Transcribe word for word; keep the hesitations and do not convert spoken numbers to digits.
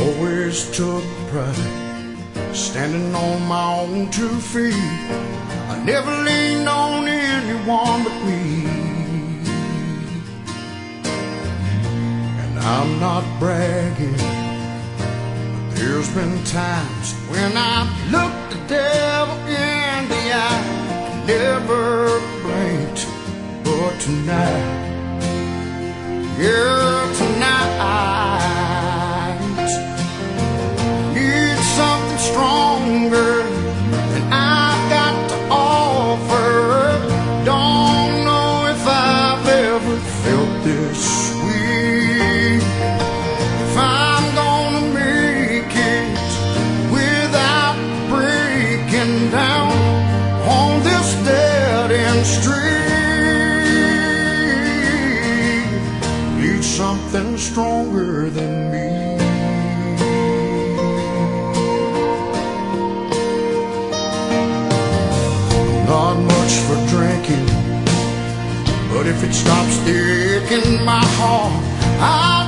always took pride standing on my own two feet. I never leaned on anyone but me. And I'm not bragging, but there's been times when I looked the devil in the eye, never blinked. But tonight, yeah, tonight need something stronger than I've got to offer. Don't know if I've ever felt this sweet. If I'm gonna make it without breaking down on this dead-end street, need something stronger than me. Not much for drinking, but if it stops sticking my heart, I